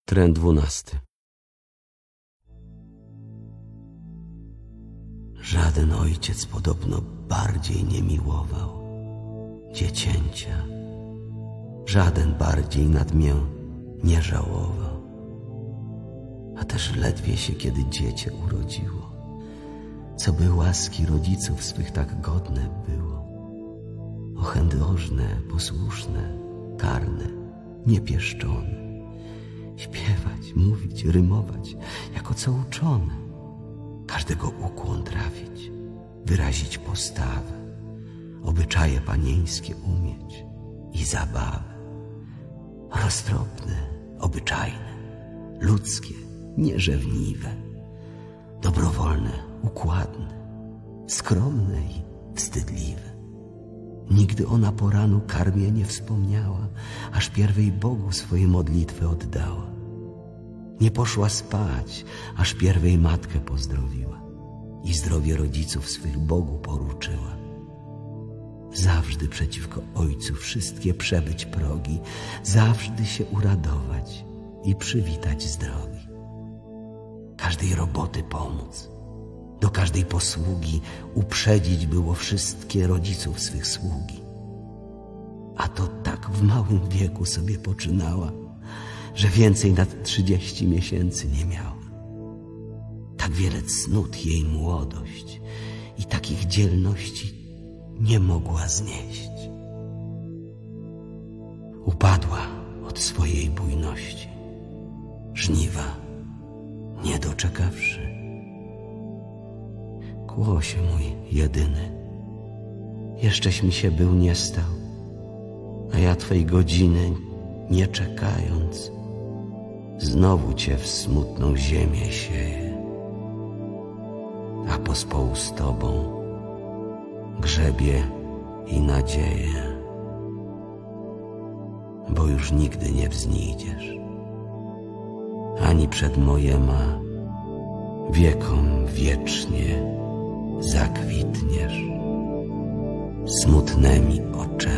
Tren 12. Żaden ojciec podobno bardziej nie miłował dziecięcia. Żaden bardziej nad mię nie żałował. A też ledwie się kiedy dziecię urodziło, co by łaski rodziców swych tak godne było. Ochędożne, posłuszne, karne, niepieszczone. Śpiewać, mówić, rymować, jako co uczone. Każdego ukłon trafić, wyrazić postawę, obyczaje panieńskie umieć i zabawę. Roztropne, obyczajne, ludzkie, nierzewniwe, dobrowolne, układne, skromne i wstydliwe. Nigdy ona po ranu karmie nie wspomniała, aż pierwej Bogu swoje modlitwy oddała. Nie poszła spać, aż pierwej matkę pozdrowiła i zdrowie rodziców swych Bogu poruczyła. Zawsze przeciwko ojcu wszystkie przebyć progi, zawsze się uradować i przywitać z drogi. Każdej roboty pomóc, do każdej posługi uprzedzić było wszystkie rodziców swych sługi. A to tak w małym wieku sobie poczynała, że więcej nad 30 miesięcy nie miała. Tak wiele cnót jej młodość i takich dzielności nie mogła znieść. Upadła od swojej bujności, żniwa nie doczekawszy. Kłosie mój jedyny, jeszcześ mi się był nie stał, a ja twej godziny nie czekając, znowu cię w smutną ziemię sieję, a pospołu z tobą grzebie i nadzieję, bo już nigdy nie wznijdziesz, ani przed mojema wiekom wiecznie zakwitniesz smutnymi oczami.